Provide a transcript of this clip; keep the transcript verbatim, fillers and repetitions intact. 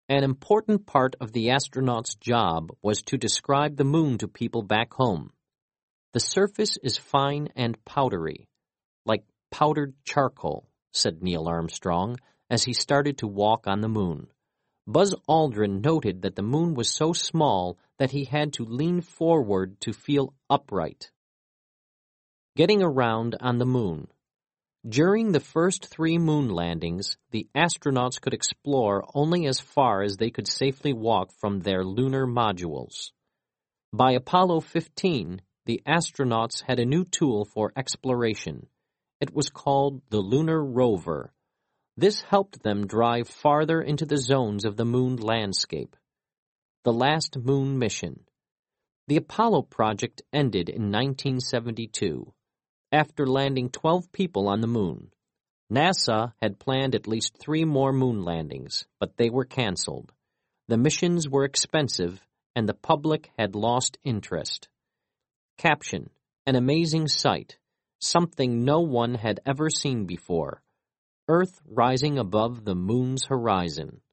An important part of the astronaut's job was to describe the moon to people back home. The surface is fine and powdery, like powdered charcoal, said Neil Armstrong as he started to walk on the moon. Buzz Aldrin noted that the moon was so small that he had to lean forward to feel upright. Getting around on the moon. During the first three moon landings, the astronauts could explore only as far as they could safely walk from their lunar modules. By Apollo fifteen, the astronauts had a new tool for exploration. It was called the Lunar Rover. This helped them drive farther into the zones of the moon landscape. The last moon mission. The Apollo project ended in nineteen seventy-two. After landing twelve people on the moon. NASA had planned at least three more moon landings, but they were canceled. The missions were expensive, and the public had lost interest. Caption: An amazing sight, something no one had ever seen before. Earth rising above the moon's horizon.